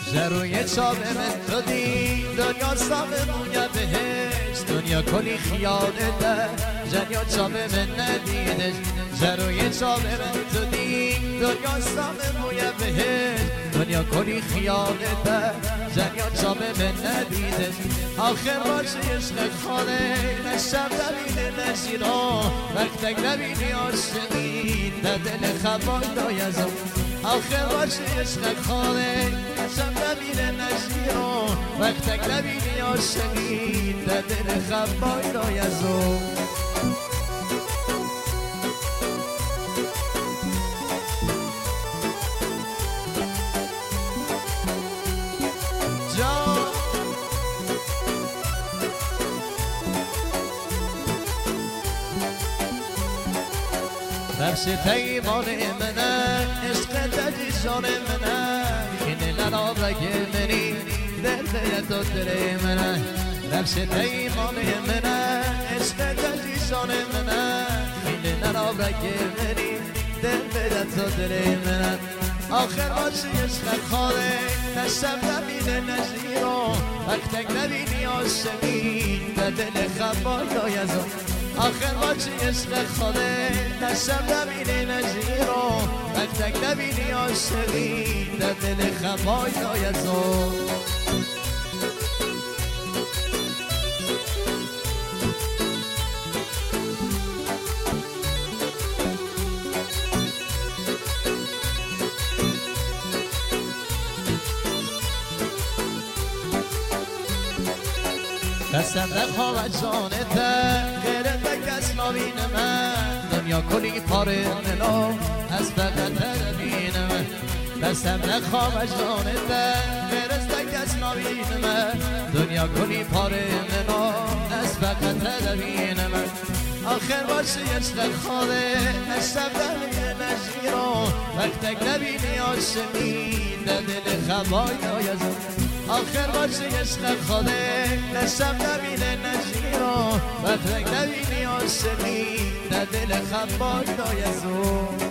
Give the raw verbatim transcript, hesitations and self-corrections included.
زروی چاوه من تو دی دنیا سامه مویا بهش دنیا کلی خیالته جنیا چاوه من ندیدش زروی چاوه من تو دی دنیا سامه مویا بهش دنیا کلی خیالته جنیا چاوه من ندیدش آخر باشه عشق خانه نشم نبینه نشیران وقتک نبینی عاشقی در دل خبای دایزم آخر باشه عشق خانه نشم نبینه نشیران وقتک نبینی عاشقی در دل خبای دایزم نفس تیمان منه عشق تجیشان منه خینه لنا بگه منی در دل تو دل منه نفس تیمان منه عشق تجیشان منه خینه لنا بگه منی در دل تو دل منه آخر باشی عشق خاله نشم نبینه نشیران وقتک نبینی عاشقی در دل خبای دایزم آخر باشی عشق خاله نشم نبینی نشیران وقتک نبینی عاشقی در دل خبای دایزم قسم نخواهد جانته غیرت کس نبین من دنیا کلی پاره ملا از فقط نبین من قسم نخواهد جانته غیرت کس نبین من دنیا کلی پاره ملا از فقط نبین من آخر باشی عشق خاله نشم نبینه نشیران وقتک نبینی عاشقی در دل خبای دایزم آخر باشی عشق خاله نشم نبینه نشیران وقتک نبینی عاشقی در دل خبای دایزم